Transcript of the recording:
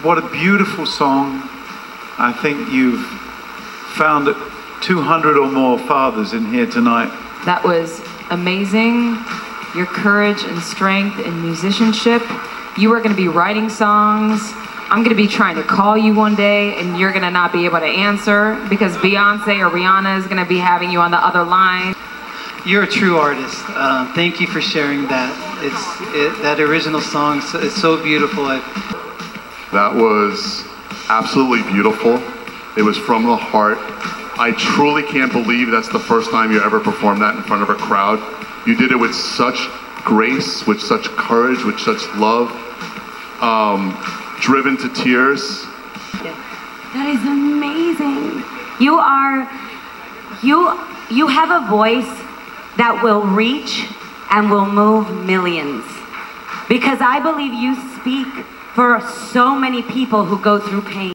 What a beautiful song. I think you've found 200 or more fathers in here tonight. That was amazing. Your courage and strength and musicianship. You are going to be writing songs. I'm going to be trying to call you one day and you're going to not be able to answer because Beyonce or Rihanna is going to be having you on the other line. You're a true artist. Thank you for sharing that. That original song is so beautiful. That was absolutely beautiful. It was from the heart. I truly can't believe that's the first time you ever performed that in front of a crowd. You did it with such grace, with such courage, with such love, driven to tears. That is amazing. You have a voice that will reach and will move millions. Because I believe you speak for so many people who go through pain.